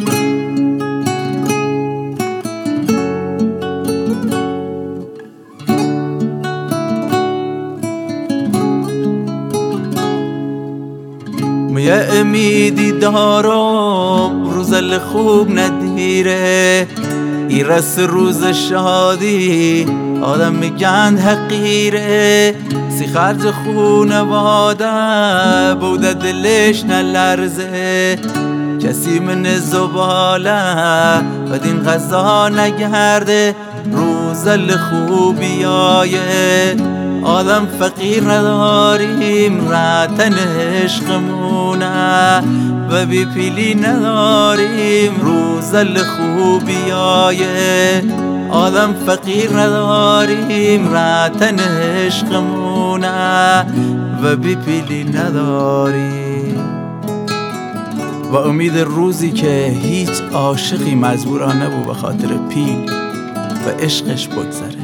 یه امیدی دارم روزل خوب ندیره، ایرس روز شادی آدم میگن حقیره. سی خرج خونواده بوده دلش نلرزه، کسی من زباله بدین غذا نگرده. روزل خوبی آیه آدم فقیر نداریم، رتن عشقمونه و بی پیلی نداریم. روزل خوبی آیه آدم فقیر نداریم، رتن عشقمونه و بی پیلی نداریم. و امید روزی که هیچ عاشقی مجبورانه بود به خاطر پیل و عشقش بگذره.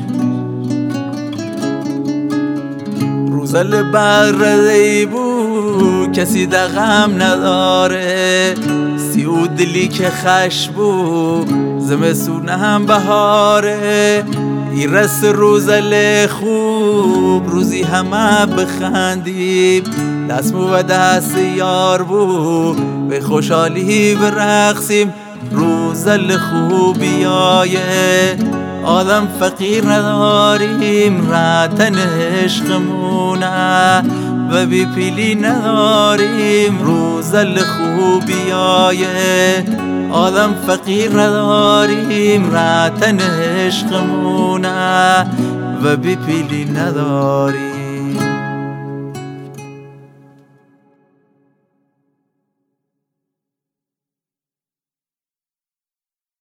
روزل برده بو کسی دغم نداره، سیو دلی که خش بو زمستون هم بهاره. ایرس روزل خوب روزی همه بخندیم، دست مو و دست یار بو به خوشحالی برقصیم. روزل خوبی آیه آدم فقیر نداریم، رتن عشقمونه و بی پیلی نداریم. روزل خوبی آیه آدم فقیر نداریم، رتن عشقمونه و بی پیلی نداریم.